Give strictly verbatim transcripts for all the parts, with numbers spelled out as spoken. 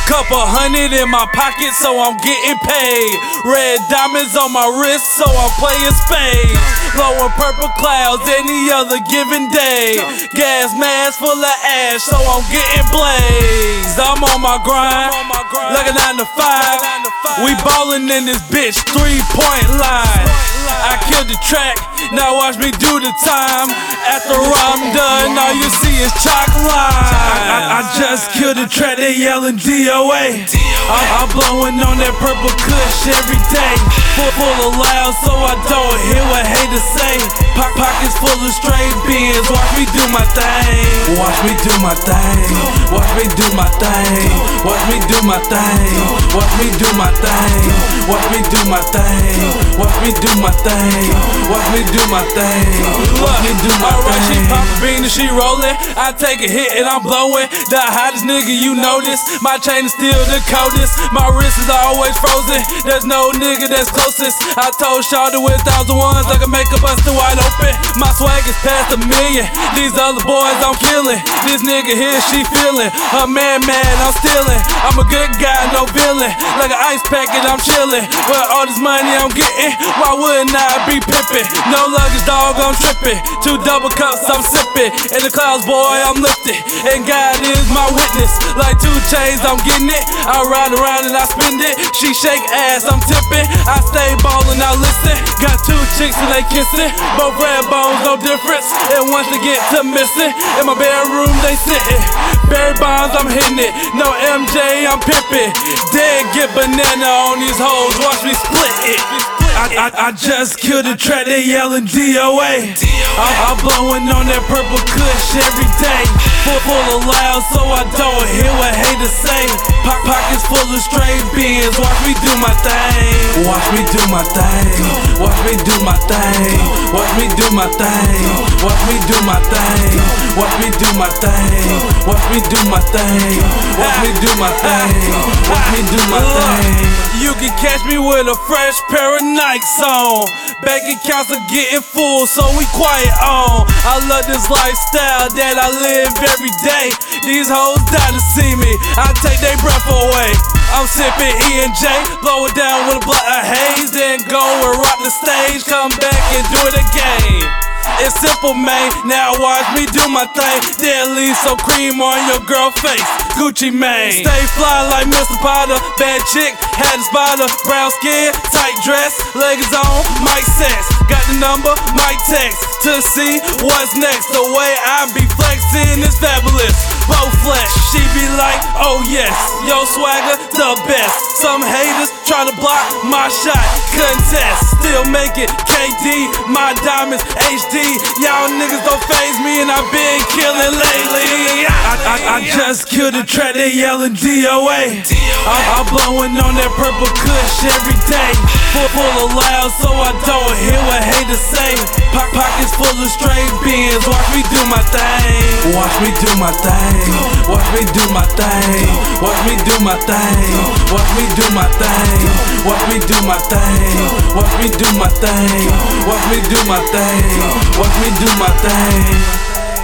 Couple hundred in my pocket, so I'm getting paid. Red diamonds on my wrist, so I'm playing spades. Blowing purple clouds any other given day. Gas mask full of ash, so I'm getting blazed. I'm on my grind, like a nine to five. We ballin' in this bitch, three-point line. I killed the track, now watch me do the time. After I'm done, all you see is chalk line. I, I, I just killed the track, they yelling D O A. I'm, I'm blowing on that purple kush every day. Full, full of loud, so I don't hear what haters say. Po pockets full of straight beans, watch me do my thing. Watch me do my thing. Watch me do my thing. Watch me do my thing. Watch me do my thing. Watch me do my thing. Watch me do my thing. Watch me do my thing. Watch me do my thing. Alright, she pop a bean and she rollin'. I take a hit and I'm blowin'. The hottest nigga, you know this. My chain is still the coldest. My wrist is always frozen. There's no nigga that's closest. I told Shawty with thousand ones I can make a buster wide open. My swag is past a million. These other boys I'm killing. This nigga here, she feeling. Her man, man, I'm stealing. I'm a good guy, no villain. Like an ice packet, I'm chilling. With all this money I'm getting, why wouldn't I be pimping? No luggage, dog, I'm tripping. Two double cups, I'm sipping. In the clouds, boy, I'm lifted. And God is my witness. Like two chains, I'm getting it. I ride around and I spend it. She shake ass, I'm tipping. I stay ballin', I listen. Got two chicks and they kissing. Both red bones, no difference. And once they get to missing, in my bedroom they sitting. Barry Bonds, I'm hitting it. No M J, I'm pimping. Dead get banana on these hoes. Watch me split it. I, I, I just killed the track, they yelling D O A. I'm, I'm blowing on that purple kush every day. Full, full of loud, so I don't hear what haters say. Po pockets full of straight beans, watch me do my thing. Watch me do my thing. Watch me do my thing. Watch me do my thing. Watch me do my thing. Watch me do my thing. Watch me do my thing. Watch me do my thing. Watch me do my thing. You can catch me with a fresh pair of Nikes on. Bank accounts are getting full, so we quiet on. I love this lifestyle that I live every day. These hoes die to see me, I take their breath away. I'm sipping E and J, blow it down with a blunt of haze. Then go and rock the stage, come back and do it again. It's simple, man, now watch me do my thing. Then leave some cream on your girl face, Gucci Mane. Stay fly like Mister Potter, bad chick, had a spotter. Brown skin, tight dress, legs on, mic sex. Got the number, mic text, to see what's next. The way I be flexing is fabulous, both flesh. She be like, oh yes, yo swagger, the best. Some haters try to block my shot, contest. Still make it, K D, my diamonds, H D. Y'all niggas don't faze me and I've been killing lately. I, I, I just killed the track, they yelling D O A. I'm, I'm blowing on that purple kush every day. Full, full of loud, so I don't hear what haters say. Po pockets full of straight beans, watch me do my thing. Watch me do my thing. Watch me do my thing. Watch me do my thing. Watch me do my thing. Watch me do my thing. Watch me do my thing. Watch me do my thing. Watch me do my thing.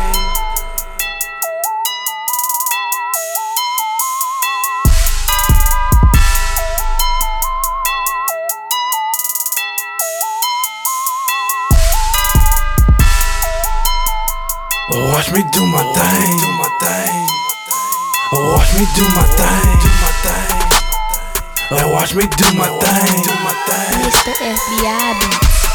Watch me do my thing. Do my thing. Watch me do my thing. Do my thing. Watch me do my thing. Do my thing. Mister F B I Beats.